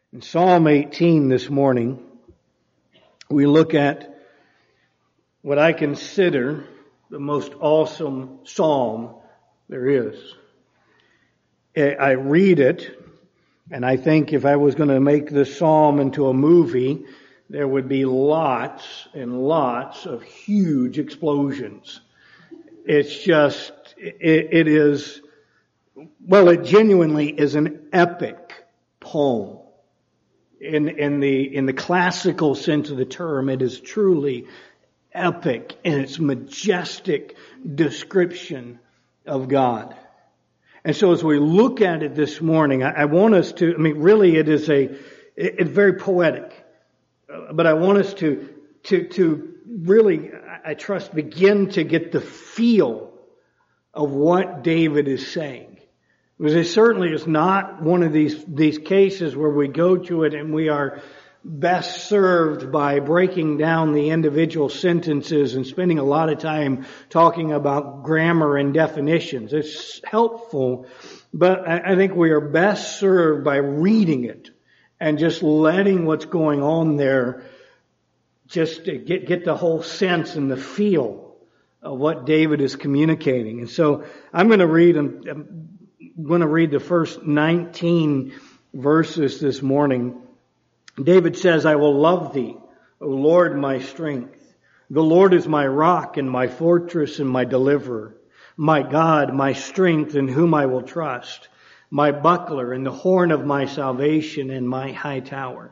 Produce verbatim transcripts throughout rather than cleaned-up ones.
In Psalm eighteen this morning, we look at what I consider the most awesome psalm there is. I read it, and I think if I was going to make this psalm into a movie, there would be lots and lots of huge explosions. It's just, it, it is, well, it genuinely is an epic poem. In, in the, in the classical sense of the term, it is truly epic in its majestic description of God. And so as we look at it this morning, I, I want us to, I mean, really it is a, it, it's very poetic. But I want us to, to, to really, I trust, begin to get the feel of what David is saying. Because it certainly is not one of these, these cases where we go to it and we are best served by breaking down the individual sentences and spending a lot of time talking about grammar and definitions. It's helpful, but I think we are best served by reading it and just letting what's going on there just to get, get the whole sense and the feel of what David is communicating. And so I'm going to read, I'm going to read the first nineteen verses this morning. David says, I will love thee, O Lord, my strength. The Lord is my rock and my fortress and my deliverer, my God, my strength in whom I will trust, my buckler and the horn of my salvation and my high tower.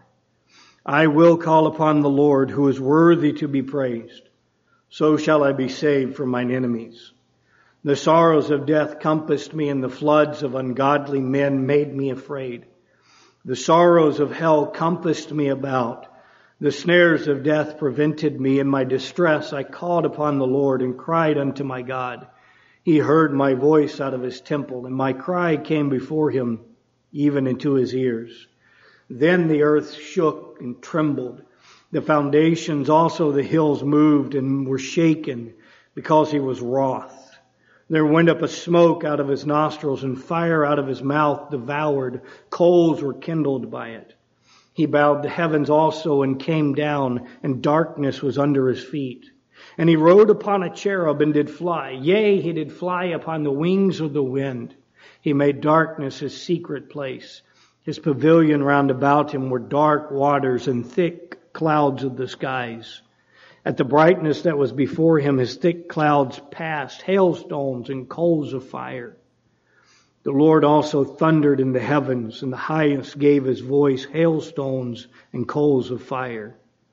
I will call upon the Lord who is worthy to be praised. So shall I be saved from mine enemies. The sorrows of death compassed me, and the floods of ungodly men made me afraid. The sorrows of hell compassed me about. The snares of death prevented me. In my distress I called upon the Lord and cried unto my God. He heard my voice out of his temple, and my cry came before him, even into his ears. Then the earth shook and trembled. The foundations also, the hills moved and were shaken, because he was wroth. There went up a smoke out of his nostrils, and fire out of his mouth devoured. Coals were kindled by it. He bowed the heavens also and came down, and darkness was under his feet. And he rode upon a cherub and did fly. Yea, he did fly upon the wings of the wind. He made darkness his secret place. His pavilion round about him were dark waters and thick clouds of the skies. At the brightness that was before him, his thick clouds passed, hailstones and coals of fire. The Lord also thundered in the heavens, and the highest gave his voice, hailstones and coals of fire.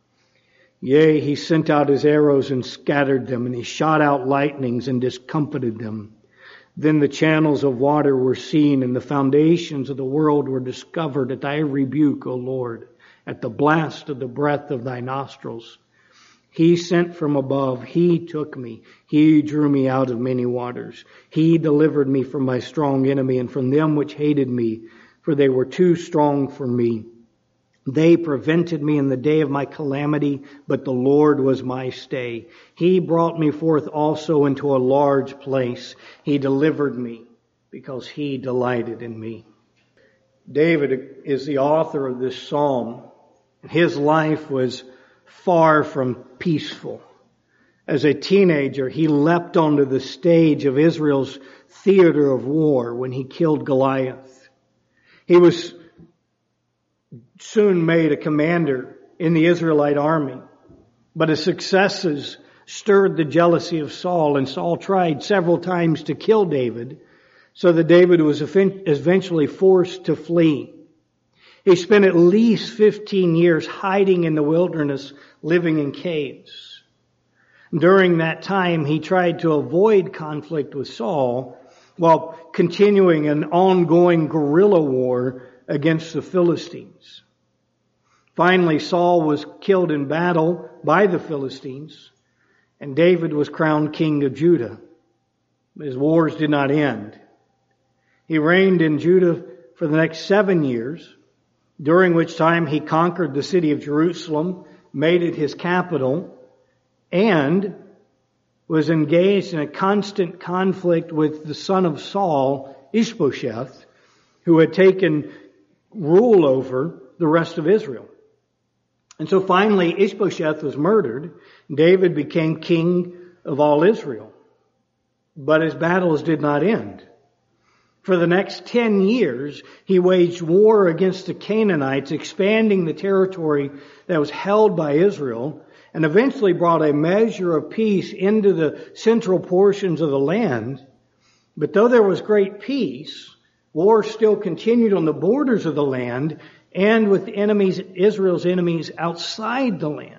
Yea, he sent out his arrows and scattered them, and he shot out lightnings and discomfited them. Then the channels of water were seen, and the foundations of the world were discovered at thy rebuke, O Lord, at the blast of the breath of thy nostrils. He sent from above. He took me. He drew me out of many waters. He delivered me from my strong enemy and from them which hated me, for they were too strong for me. They prevented me in the day of my calamity, but the Lord was my stay. He brought me forth also into a large place. He delivered me because he delighted in me. David is the author of this psalm. His life was far from peaceful. As a teenager, he leapt onto the stage of Israel's theater of war when he killed Goliath. He was soon made a commander in the Israelite army, but his successes stirred the jealousy of Saul, and Saul tried several times to kill David, so that David was eventually forced to flee. He spent at least fifteen years hiding in the wilderness, living in caves. During that time, he tried to avoid conflict with Saul while continuing an ongoing guerrilla war against the Philistines. Finally, Saul was killed in battle by the Philistines, and David was crowned king of Judah. His wars did not end. He reigned in Judah for the next seven years, during which time he conquered the city of Jerusalem, made it his capital, and was engaged in a constant conflict with the son of Saul, Ishbosheth, who had taken rule over the rest of Israel. And so finally Ishbosheth was murdered. David became king of all Israel. But his battles did not end. For the next ten years, he waged war against the Canaanites, expanding the territory that was held by Israel, and eventually brought a measure of peace into the central portions of the land. But though there was great peace, war still continued on the borders of the land and with enemies, Israel's enemies outside the land.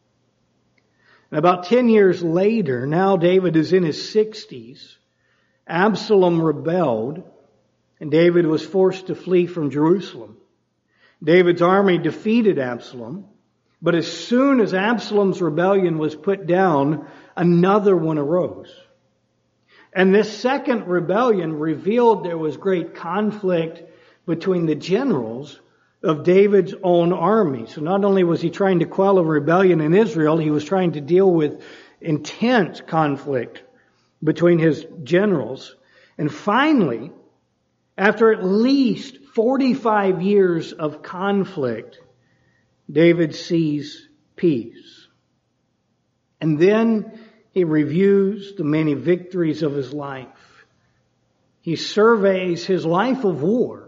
And about ten years later, now David is in his sixties, Absalom rebelled, and David was forced to flee from Jerusalem. David's army defeated Absalom, but as soon as Absalom's rebellion was put down, another one arose. And this second rebellion revealed there was great conflict between the generals of David's own army. So not only was he trying to quell a rebellion in Israel, he was trying to deal with intense conflict between his generals. And finally, after at least forty-five years of conflict, David sees peace. And then he reviews the many victories of his life. He surveys his life of war,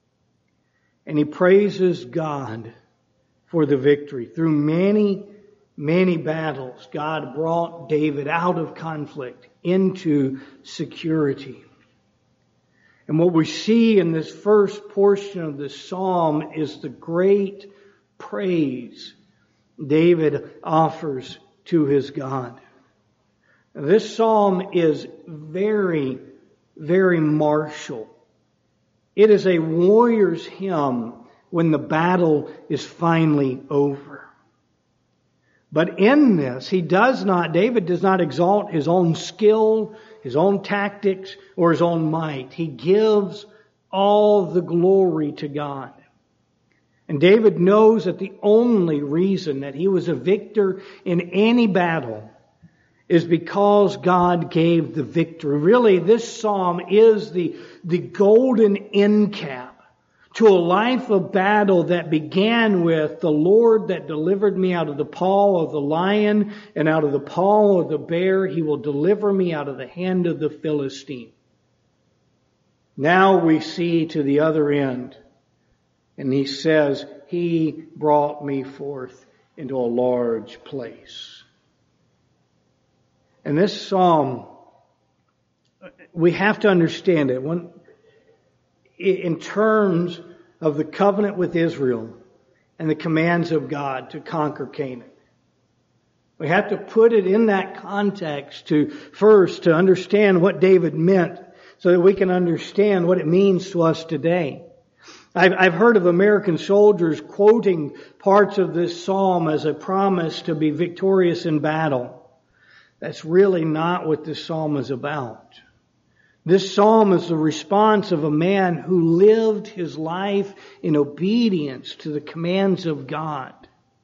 and he praises God for the victory. Through many, many battles, God brought David out of conflict into security. And what we see in this first portion of the psalm is the great praise David offers to his God. This psalm is very, very martial. It is a warrior's hymn when the battle is finally over. But in this, he does not, David does not exalt his own skill, his own tactics, or his own might. He gives all the glory to God. And David knows that the only reason that he was a victor in any battle is because God gave the victory. Really, this psalm is the, the golden end cap to a life of battle that began with the Lord that delivered me out of the paw of the lion and out of the paw of the bear. He will deliver me out of the hand of the Philistine. Now we see to the other end. And he says, He brought me forth into a large place. And this psalm, we have to understand it when, in terms of the covenant with Israel and the commands of God to conquer Canaan. We have to put it in that context to first to understand what David meant so that we can understand what it means to us today. I've, I've heard of American soldiers quoting parts of this psalm as a promise to be victorious in battle. That's really not what this psalm is about. This psalm is the response of a man who lived his life in obedience to the commands of God.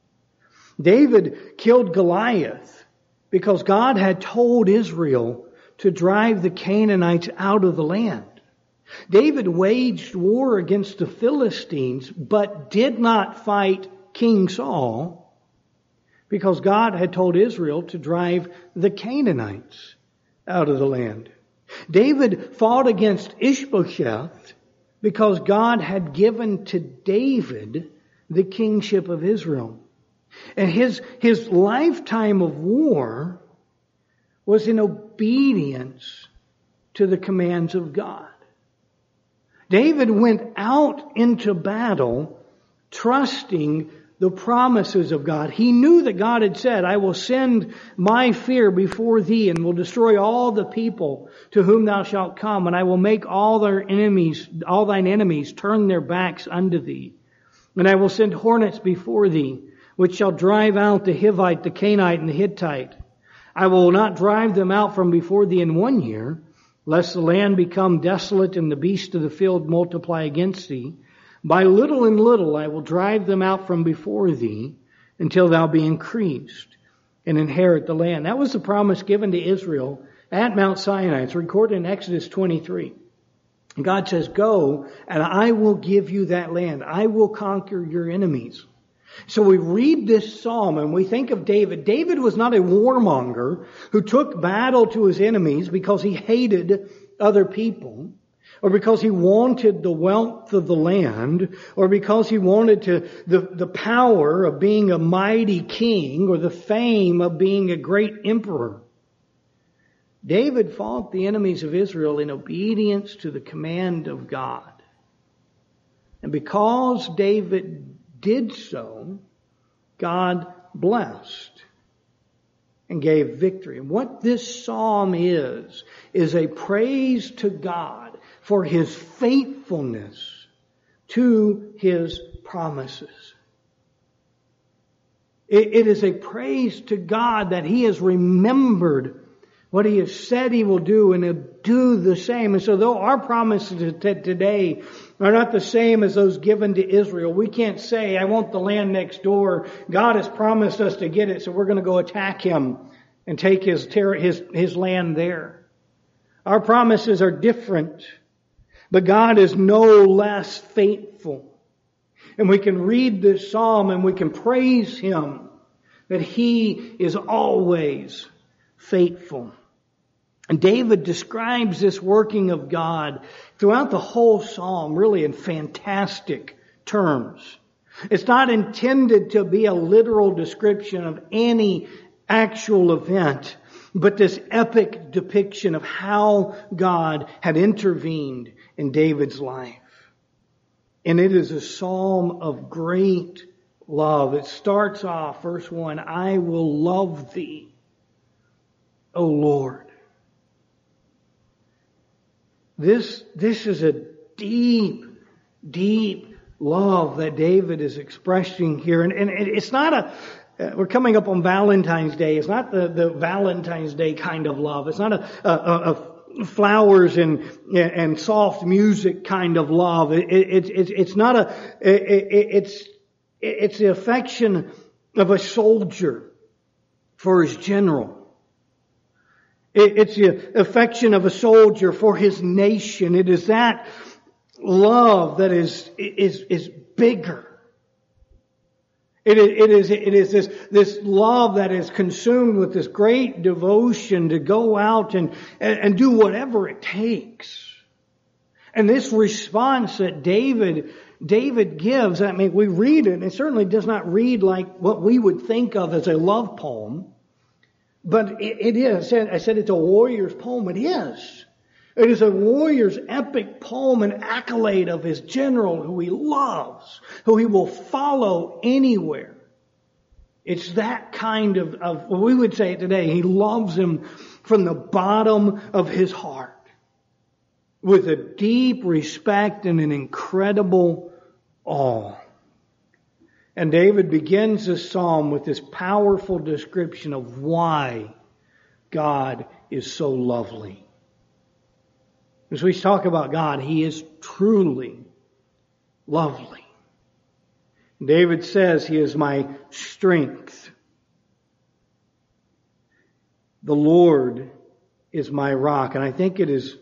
David killed Goliath because God had told Israel to drive the Canaanites out of the land. David waged war against the Philistines, but did not fight King Saul because God had told Israel to drive the Canaanites out of the land. David fought against Ishbosheth because God had given to David the kingship of Israel. And his, his lifetime of war was in obedience to the commands of God. David went out into battle trusting the promises of God. He knew that God had said, I will send my fear before thee and will destroy all the people to whom thou shalt come, and I will make all their enemies, all thine enemies turn their backs unto thee. And I will send hornets before thee, which shall drive out the Hivite, the Canaanite, and the Hittite. I will not drive them out from before thee in one year, lest the land become desolate and the beasts of the field multiply against thee. By little and little I will drive them out from before thee until thou be increased and inherit the land. That was the promise given to Israel at Mount Sinai. It's recorded in Exodus twenty-three. God says, go and I will give you that land. I will conquer your enemies. So we read this psalm and we think of David. David was not a warmonger who took battle to his enemies because he hated other people, or because he wanted the wealth of the land, or because he wanted to the, the power of being a mighty king, or the fame of being a great emperor. David fought the enemies of Israel in obedience to the command of God. And because David did so, God blessed and gave victory. And what this psalm is, is a praise to God for His faithfulness to His promises. It, it is a praise to God that He has remembered what He has said He will do, and He'll do the same. And so though our promises today are not the same as those given to Israel, we can't say, I want the land next door. God has promised us to get it, so we're going to go attack Him and take His, ter- his, his land there. Our promises are different, but God is no less faithful. And we can read this psalm and we can praise Him that He is always faithful. And David describes this working of God throughout the whole psalm really in fantastic terms. It's not intended to be a literal description of any actual event, but this epic depiction of how God had intervened in David's life. And it is a psalm of great love. It starts off, verse one, I will love Thee, O Lord. This, this is a deep, deep love that David is expressing here. And, and it's not a, uh, we're coming up on Valentine's Day. It's not the, the Valentine's Day kind of love. It's not a, a, a flowers and, and soft music kind of love. It, it, it, it's not a, it, it's, it's the affection of a soldier for his general. It's the affection of a soldier for his nation. It is that love that is, is, is bigger. It is, it is, it is this, this love that is consumed with this great devotion to go out and, and, and do whatever it takes. And this response that David, David gives, I mean, we read it, and it certainly does not read like what we would think of as a love poem. But it, it is. I said, I said it's a warrior's poem. It is. It is a warrior's epic poem, an accolade of his general who he loves, who he will follow anywhere. It's that kind of, of what we would say today. He loves him from the bottom of his heart with a deep respect and an incredible awe. And David begins this psalm with this powerful description of why God is so lovely. As we talk about God, He is truly lovely. David says, He is my strength. The Lord is my rock. And I think it is,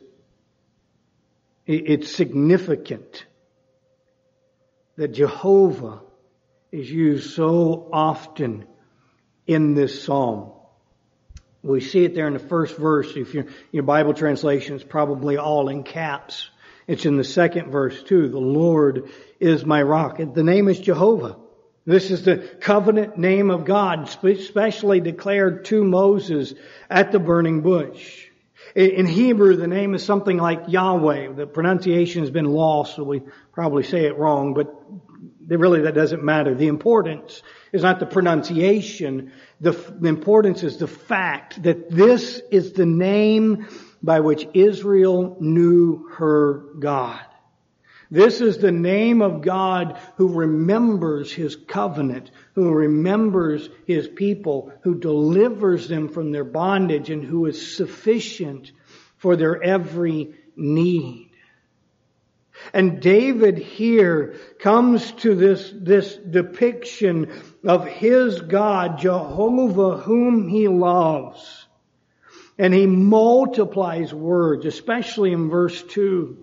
it's significant that Jehovah is used so often in this psalm. We see it there in the first verse. If your, your Bible translation is probably all in caps. It's in the second verse too. The Lord is my rock. The name is Jehovah. This is the covenant name of God, specially declared to Moses at the burning bush. In Hebrew, the name is something like Yahweh. The pronunciation has been lost, so we probably say it wrong, but really that doesn't matter. The importance is not the pronunciation. The, the importance is the fact that this is the name by which Israel knew her God. This is the name of God who remembers His covenant, who remembers His people, who delivers them from their bondage, and who is sufficient for their every need. And David here comes to this, this depiction of his God, Jehovah, whom he loves. And he multiplies words, especially in verse two.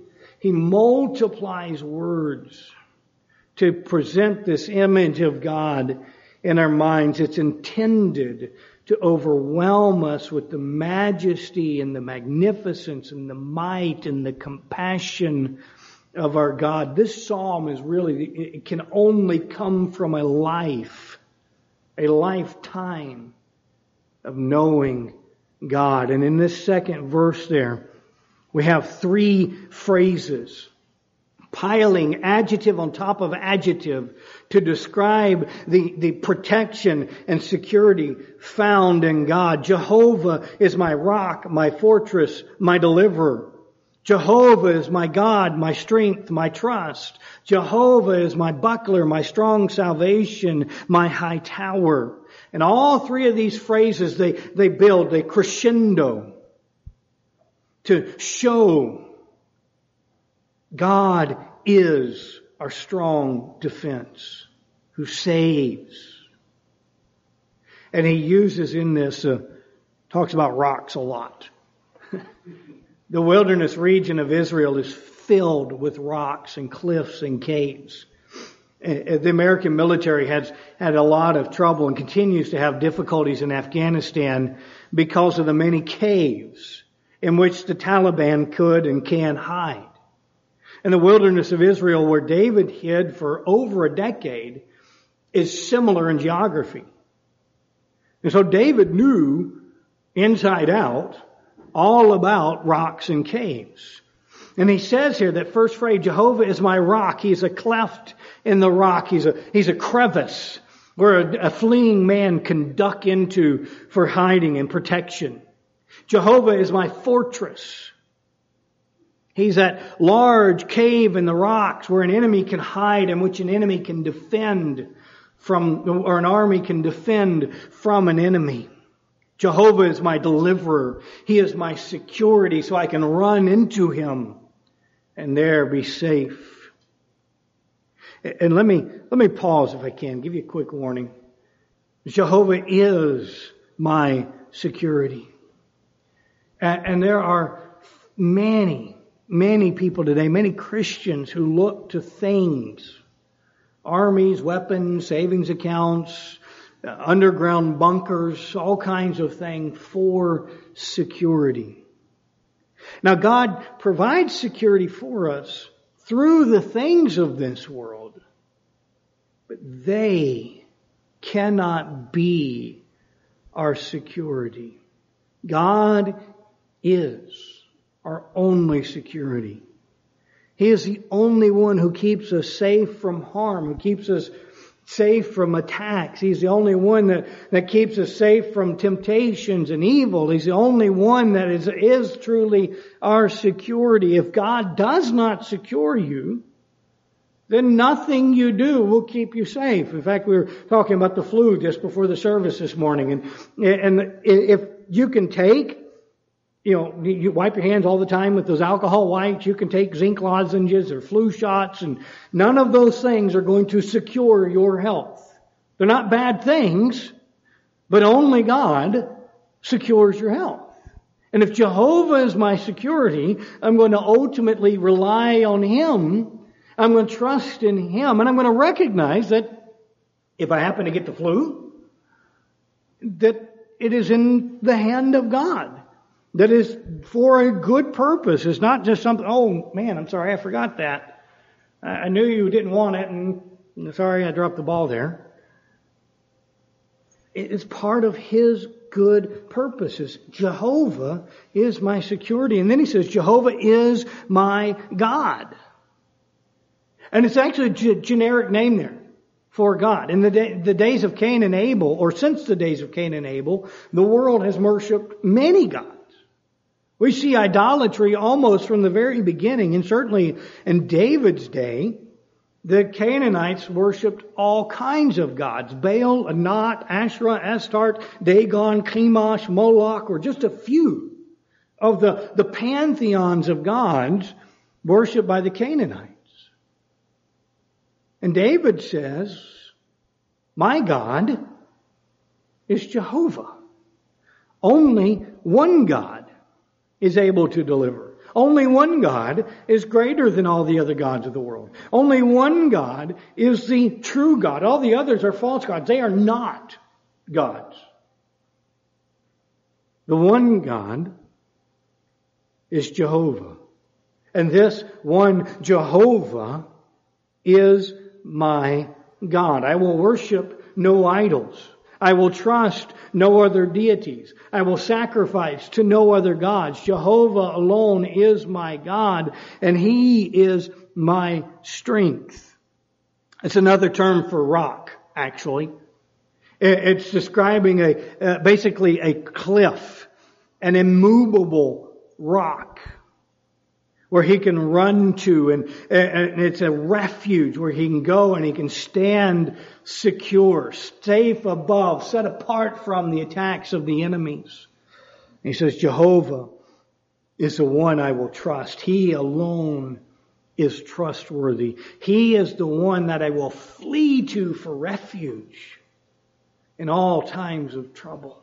He multiplies words to present this image of God in our minds. It's intended to overwhelm us with the majesty and the magnificence and the might and the compassion of our God. This psalm is really, it can only come from a life, a lifetime of knowing God. And in this second verse there, we have three phrases, piling adjective on top of adjective to describe the, the protection and security found in God. Jehovah is my rock, my fortress, my deliverer. Jehovah is my God, my strength, my trust. Jehovah is my buckler, my strong salvation, my high tower. And all three of these phrases, they, they build, they crescendo to show God is our strong defense who saves. And he uses in this, uh, talks about rocks a lot. The wilderness region of Israel is filled with rocks and cliffs and caves. The American military has had a lot of trouble and continues to have difficulties in Afghanistan because of the many caves in which the Taliban could and can hide. And the wilderness of Israel, where David hid for over a decade, is similar in geography. And so David knew inside out all about rocks and caves. And he says here, that first phrase, Jehovah is my rock. He's a cleft in the rock. He's a, he's a crevice where a, a fleeing man can duck into for hiding and protection. Jehovah is my fortress. He's that large cave in the rocks where an enemy can hide and which an enemy can defend from, or an army can defend from an enemy. Jehovah is my deliverer. He is my security, so I can run into him and there be safe. And let me, let me pause if I can, give you a quick warning. Jehovah is my security. And, and there are many, many people today, many Christians who look to things, armies, weapons, savings accounts, underground bunkers, all kinds of things for security. Now God provides security for us through the things of this world, but they cannot be our security. God is our only security. He is the only one who keeps us safe from harm, who keeps us safe from attacks. He's the only one that, that keeps us safe from temptations and evil. He's the only one that is, is truly our security. If God does not secure you, then nothing you do will keep you safe. In fact, we were talking about the flu just before the service this morning. And, and if you can take, you know, you wipe your hands all the time with those alcohol wipes. You can take zinc lozenges or flu shots, and none of those things are going to secure your health. They're not bad things, but only God secures your health. And if Jehovah is my security, I'm going to ultimately rely on Him. I'm going to trust in Him, and I'm going to recognize that if I happen to get the flu, that it is in the hand of God. That is for a good purpose. It's not just something, oh man, I'm sorry, I forgot that. I knew you didn't want it, and sorry, I dropped the ball there. It's part of His good purposes. Jehovah is my security. And then he says, Jehovah is my God. And it's actually a g- generic name there for God. In the, day, the days of Cain and Abel, or since the days of Cain and Abel, the world has worshipped many gods. We see idolatry almost from the very beginning, and certainly in David's day, the Canaanites worshipped all kinds of gods. Baal, Anat, Asherah, Astarte, Dagon, Chemosh, Moloch, or just a few of the, the pantheons of gods worshipped by the Canaanites. And David says, my God is Jehovah. Only one God is able to deliver. Only one God is greater than all the other gods of the world. Only one God is the true God. All the others are false gods. They are not gods. The one God is Jehovah. And this one Jehovah is my God. I will worship no idols. I will trust no other deities. I will sacrifice to no other gods. Jehovah alone is my God, and He is my strength. It's another term for rock, actually. It's describing a uh, basically a cliff, an immovable rock where he can run to, and, and it's a refuge where he can go and he can stand secure, safe above, set apart from the attacks of the enemies. And he says, Jehovah is the one I will trust. He alone is trustworthy. He is the one that I will flee to for refuge in all times of trouble.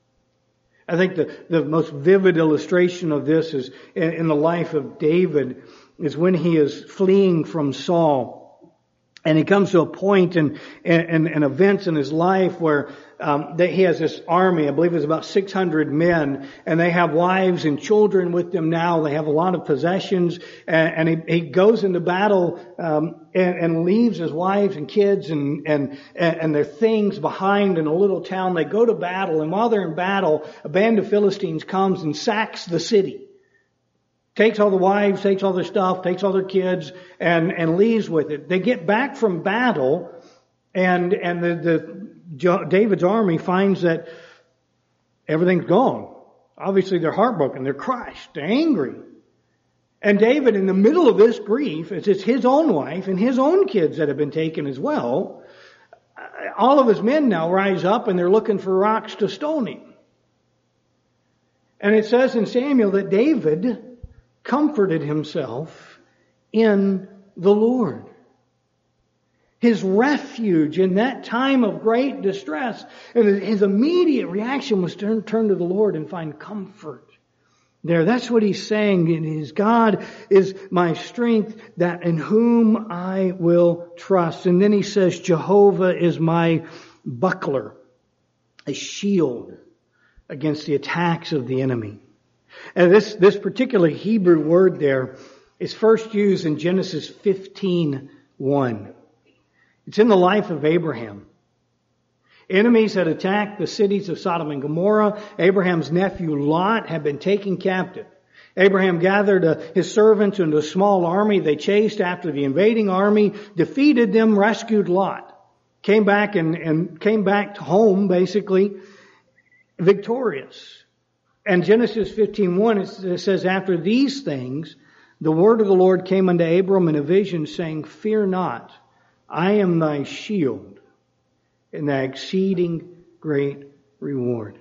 I think the, the most vivid illustration of this is in, in the life of David, is when he is fleeing from Saul. And he comes to a point in, in, in events in his life where um, that he has this army, I believe it's about six hundred men, and they have wives and children with them now. They have a lot of possessions, and, and he, he goes into battle um, and, and leaves his wives and kids and, and, and their things behind in a little town. They go to battle, and while they're in battle, a band of Philistines comes and sacks the city. Takes all the wives, takes all their stuff, takes all their kids, and, and leaves with it. They get back from battle, and, and the, the, David's army finds that everything's gone. Obviously they're heartbroken, they're crushed, they're angry. And David, in the middle of this grief, as it's his own wife and his own kids that have been taken as well, all of his men now rise up and they're looking for rocks to stone him. And it says in Samuel that David comforted himself in the Lord. His refuge in that time of great distress, and his immediate reaction was to turn to the Lord and find comfort there. That's what he's saying. His God is my strength, that in whom I will trust. And then he says, Jehovah is my buckler, a shield against the attacks of the enemy. And this, this particular Hebrew word there is first used in Genesis fifteen one. It's in the life of Abraham. Enemies had attacked the cities of Sodom and Gomorrah. Abraham's nephew Lot had been taken captive. Abraham gathered uh, his servants into a small army. They chased after the invading army, defeated them, rescued Lot. Came back and, and came back to home, basically, victorious. And Genesis fifteen one, it says, after these things, the word of the Lord came unto Abram in a vision, saying, fear not, I am thy shield and thy exceeding great reward.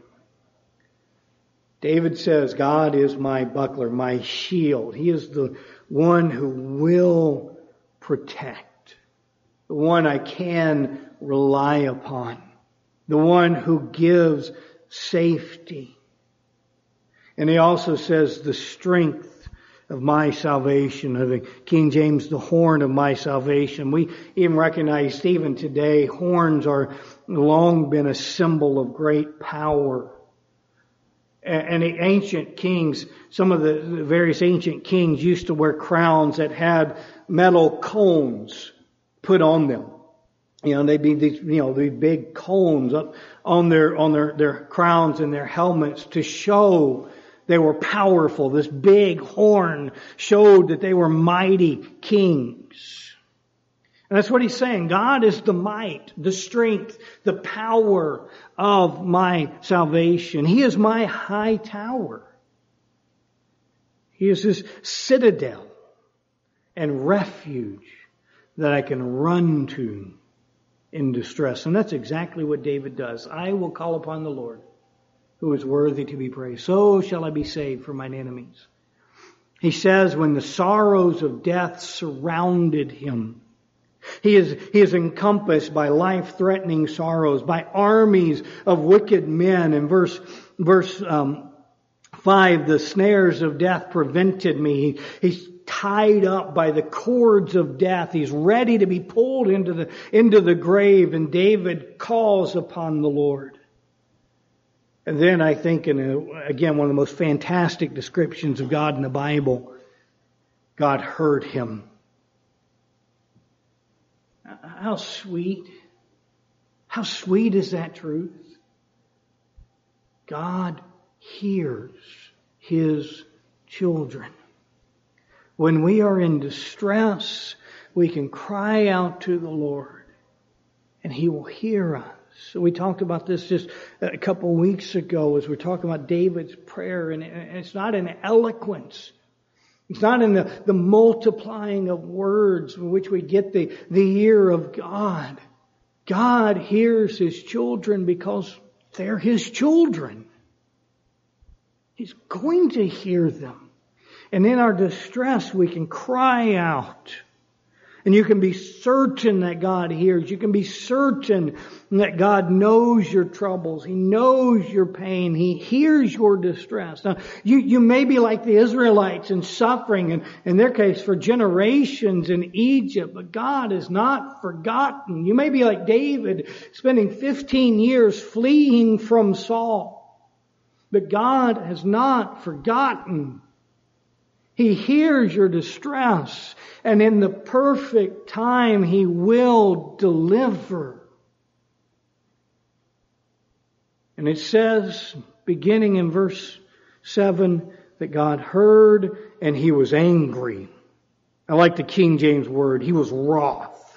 David says, God is my buckler, my shield. He is the one who will protect, the one I can rely upon, the one who gives safety. And he also says the strength of my salvation, or the King James, the horn of my salvation. We even recognize even today, horns are long been a symbol of great power. And the ancient kings, some of the various ancient kings used to wear crowns that had metal cones put on them. You know, they'd be these, you know, these big cones up on their, on their, their crowns and their helmets to show they were powerful. This big horn showed that they were mighty kings. And that's what he's saying. God is the might, the strength, the power of my salvation. He is my high tower. He is this citadel and refuge that I can run to in distress. And that's exactly what David does. I will call upon the Lord, who is worthy to be praised. So shall I be saved from mine enemies. He says, when the sorrows of death surrounded him, he is, he is encompassed by life-threatening sorrows, by armies of wicked men. In verse, verse, um, Five, the snares of death prevented me. He's tied up by the cords of death. He's ready to be pulled into the, into the grave, and David calls upon the Lord. And then I think, in a, again, one of the most fantastic descriptions of God in the Bible, God heard him. How sweet. How sweet is that truth? God hears His children. When we are in distress, we can cry out to the Lord, and He will hear us. So we talked about this just a couple of weeks ago as we're talking about David's prayer, and it's not in eloquence. It's not in the, the multiplying of words in which we get the, the ear of God. God hears His children because they're His children. He's going to hear them. And in our distress, we can cry out. And you can be certain that God hears. You can be certain that God knows your troubles. He knows your pain. He hears your distress. Now, you, you may be like the Israelites in suffering, and in their case for generations in Egypt, but God is not forgotten. You may be like David, spending fifteen years fleeing from Saul, but God has not forgotten. He hears your distress, and in the perfect time, He will deliver. And it says, beginning in verse seven, that God heard and He was angry. I like the King James word. He was wroth.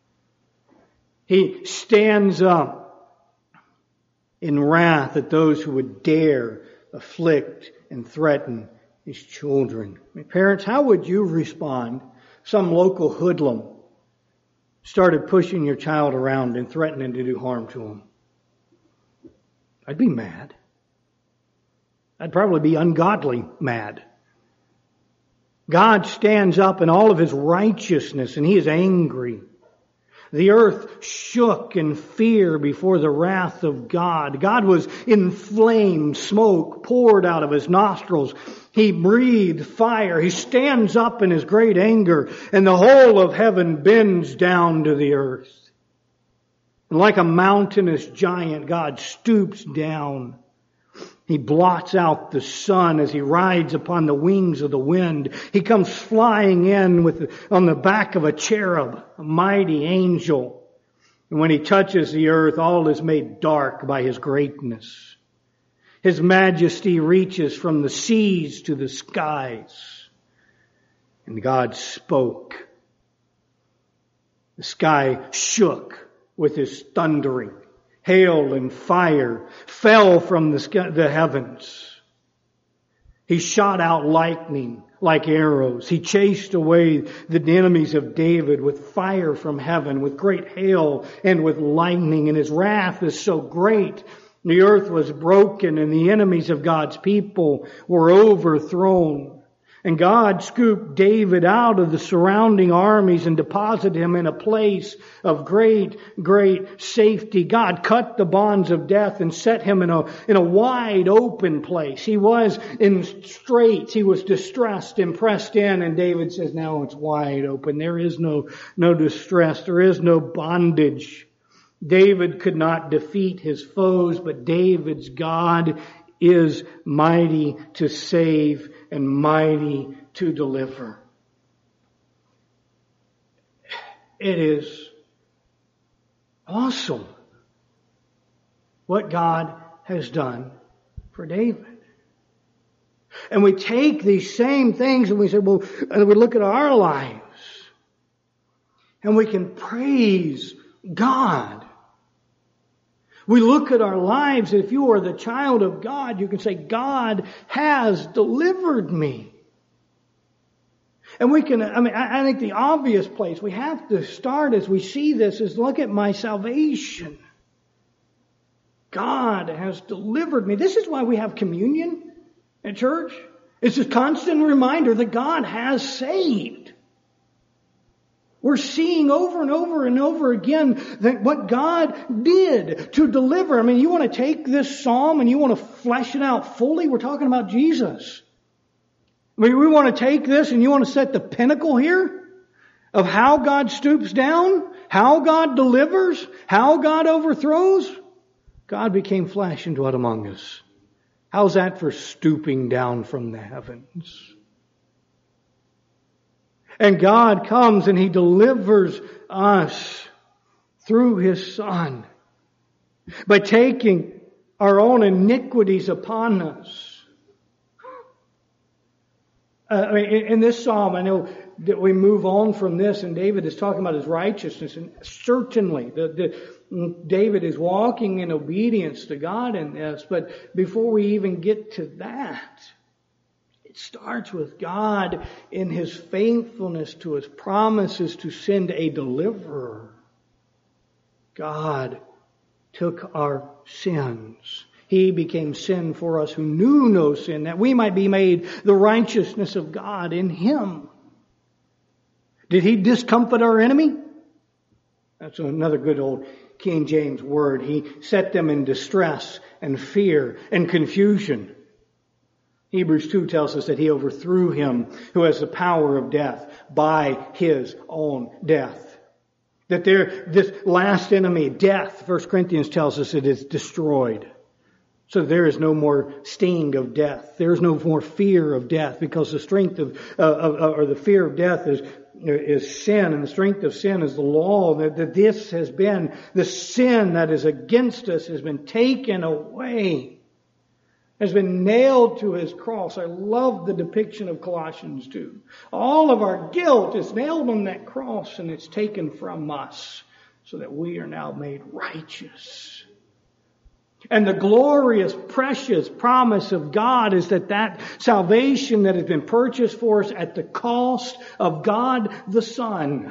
He stands up in wrath at those who would dare afflict and threaten His children. I mean, parents, how would you respond? Some local hoodlum started pushing your child around and threatening to do harm to him. I'd be mad. I'd probably be ungodly mad. God stands up in all of His righteousness, and He is angry. The earth shook in fear before the wrath of God. God was in flames, smoke poured out of His nostrils. He breathed fire. He stands up in His great anger, and the whole of heaven bends down to the earth. And like a mountainous giant, God stoops down. He blots out the sun as He rides upon the wings of the wind. He comes flying in with on the back of a cherub, a mighty angel. And when He touches the earth, all is made dark by His greatness. His majesty reaches from the seas to the skies. And God spoke. The sky shook with His thundering. Hail and fire fell from the, sky, the heavens. He shot out lightning like arrows. He chased away the enemies of David with fire from heaven, with great hail and with lightning. And His wrath is so great. The earth was broken and the enemies of God's people were overthrown. And God scooped David out of the surrounding armies and deposited him in a place of great, great safety. God cut the bonds of death and set him in a, in a wide open place. He was in straits. He was distressed and pressed in. And David says, now it's wide open. There is no, no distress. There is no bondage. David could not defeat his foes, but David's God is mighty to save and mighty to deliver. It is awesome what God has done for David. And we take these same things and we say, well, and we look at our lives and we can praise God. We look at our lives, and if you are the child of God, you can say, God has delivered me. And we can, I mean, I think the obvious place we have to start as we see this is look at my salvation. God has delivered me. This is why we have communion at church. It's a constant reminder that God has saved. We're seeing over and over and over again that what God did to deliver. I mean, you want to take this psalm and you want to flesh it out fully? We're talking about Jesus. I mean, we want to take this and you want to set the pinnacle here of how God stoops down, how God delivers, how God overthrows. God became flesh and dwelt among us. How's that for stooping down from the heavens? And God comes and He delivers us through His Son by taking our own iniquities upon us. Uh, I mean, in this psalm, I know that we move on from this, and David is talking about his righteousness, and certainly the, the, David is walking in obedience to God in this. But before we even get to that, it starts with God in His faithfulness to His promises to send a deliverer. God took our sins. He became sin for us who knew no sin, that we might be made the righteousness of God in Him. Did He discomfit our enemy? That's another good old King James word. He set them in distress and fear and confusion. Hebrews two tells us that He overthrew him who has the power of death by His own death. That there, this last enemy, death, First Corinthians tells us it is destroyed. So there is no more sting of death. There is no more fear of death, because the strength of, uh, of or the fear of death is is sin, and the strength of sin is the law. That, that this has been, the sin that is against us has been taken away, has been nailed to His cross. I love the depiction of Colossians two. All of our guilt is nailed on that cross, and it's taken from us so that we are now made righteous. And the glorious, precious promise of God is that that salvation that has been purchased for us at the cost of God the Son,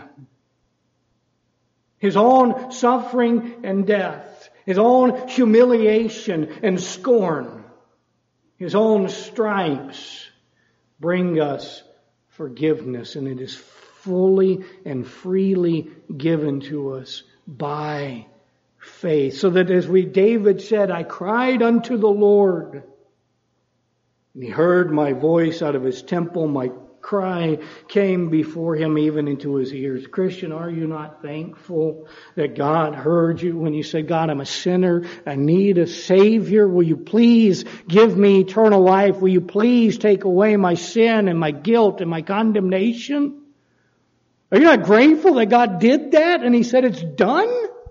His own suffering and death, His own humiliation and scorn, His own stripes, bring us forgiveness. And it is fully and freely given to us by faith. So that as we, David said, I cried unto the Lord, and He heard my voice out of His temple. My cry came before Him even into His ears. Christian, are you not thankful that God heard you when you said, God, I'm a sinner. I need a Savior. Will you please give me eternal life? Will you please take away my sin and my guilt and my condemnation? Are you not grateful that God did that and He said it's done?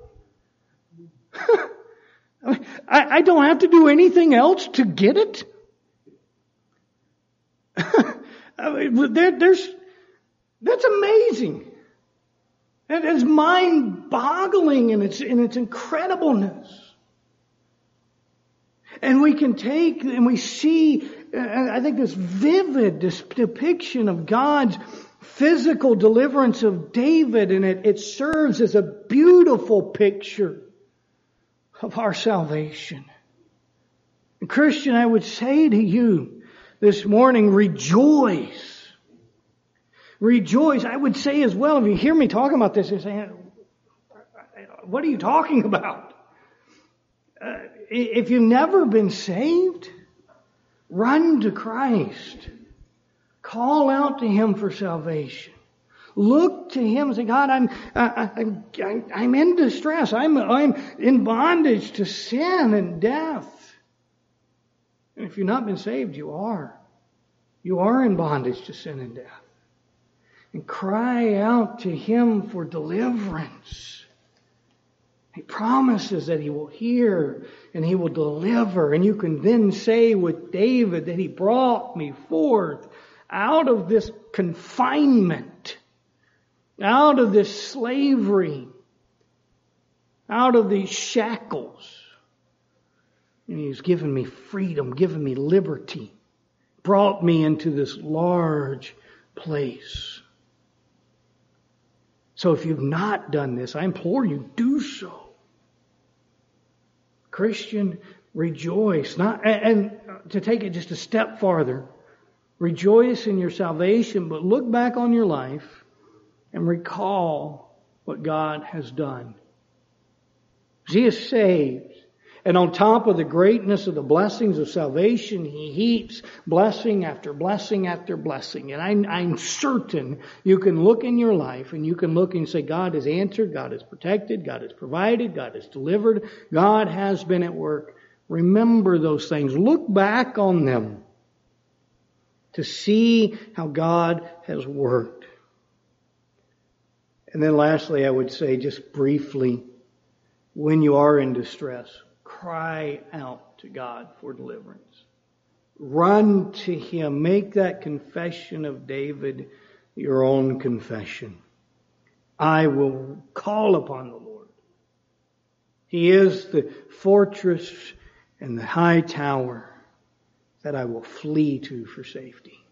I, I don't have to do anything else to get it. I mean, there, there's, that's amazing. That is mind-boggling in its, in its incredibleness. And we can take and we see, I think, this vivid this depiction of God's physical deliverance of David, and it, it serves as a beautiful picture of our salvation. And Christian, I would say to you this morning, rejoice. Rejoice. I would say as well, if you hear me talking about this, you're saying, what are you talking about? Uh, if you've never been saved, run to Christ. Call out to Him for salvation. Look to Him and say, God, I'm, I, I, I'm in distress. I'm, I'm in bondage to sin and death. And if you've not been saved, you are. You are in bondage to sin and death. And cry out to Him for deliverance. He promises that He will hear and He will deliver. And you can then say with David that He brought me forth out of this confinement, out of this slavery, out of these shackles. And He's given me freedom, given me liberty, brought me into this large place. So if you've not done this, I implore you, do so. Christian, rejoice. Not, and to take it just a step farther, rejoice in your salvation, but look back on your life and recall what God has done. He is saved. And on top of the greatness of the blessings of salvation, He heaps blessing after blessing after blessing. And I'm, I'm certain you can look in your life and you can look and say, God has answered, God has protected, God has provided, God has delivered, God has been at work. Remember those things. Look back on them to see how God has worked. And then lastly, I would say just briefly, when you are in distress, cry out to God for deliverance. Run to Him. Make that confession of David your own confession. I will call upon the Lord. He is the fortress and the high tower that I will flee to for safety.